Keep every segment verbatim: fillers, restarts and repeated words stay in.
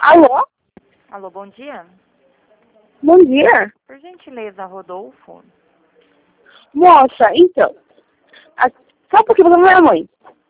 Alô? Alô, bom dia. Bom dia. Por gentileza, Rodolfo. Moça, então. A... Só porque você não é mãe.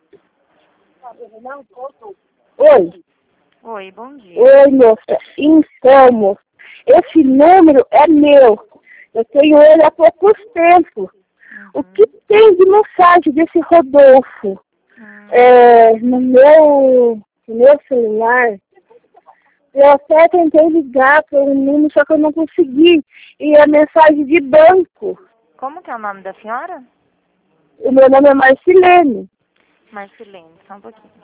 Oi. Oi, bom dia. Oi, moça. Então, moça, esse número é meu. Eu tenho ele há pouco tempo. Uhum. O que tem de mensagem desse Rodolfo? Hum. É, no meu, no meu celular, eu até tentei ligar para o número, só que eu não consegui. E é mensagem de banco. Como que é o nome da senhora? O meu nome é Marcilene. Marcilene, só um pouquinho.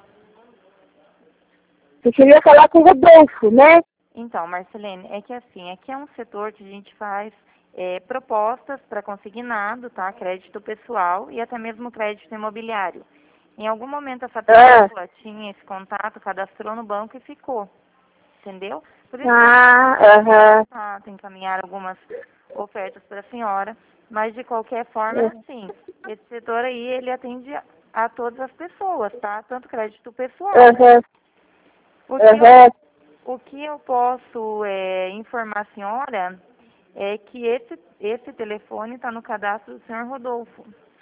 Você queria falar com o Rodolfo, né? Então, Marcilene, é que assim, aqui é um setor que a gente faz é, propostas para consignado, tá? Crédito pessoal e até mesmo crédito imobiliário. Em algum momento essa pessoa Ah, tinha esse contato, cadastrou no banco e ficou. Entendeu? Por isso ah, que eu aham. ah, encaminhar algumas ofertas para a senhora, mas de qualquer forma, assim, esse setor aí, ele atende a, a todas as pessoas, tá? Tanto crédito pessoal. Aham, O que eu, aham. o que eu posso é, informar a senhora é que esse, esse telefone está no cadastro do senhor Rodolfo.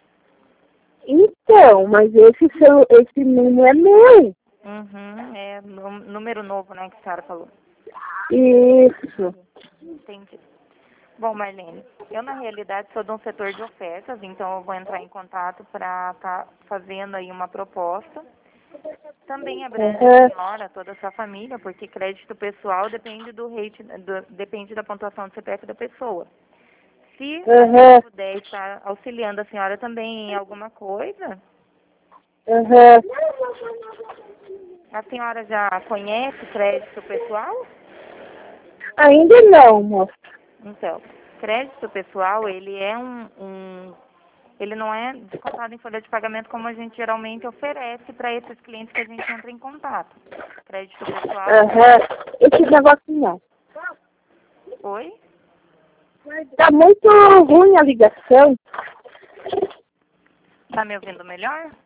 Então, mas esse, seu, esse número é meu. Uhum, é nú- número novo, né, que a senhora falou. Isso. Entendi. Bom, Marlene, eu na realidade sou de um setor de ofertas, então eu vou entrar em contato para estar tá fazendo aí uma proposta. Também abrange a Aham, senhora, toda a sua família, porque crédito pessoal depende do rate, do, depende da pontuação do C P F da pessoa. Se a gente aham, puder estar auxiliando a senhora também em alguma coisa, aham. a senhora já conhece crédito pessoal? Ainda não, moça. Então, crédito pessoal, ele é um, um ele não é descontado em folha de pagamento como a gente geralmente oferece para esses clientes que a gente entra em contato. Crédito pessoal. Aham. Esse negócio não. Oi? Tá muito ruim a ligação. Tá me ouvindo melhor?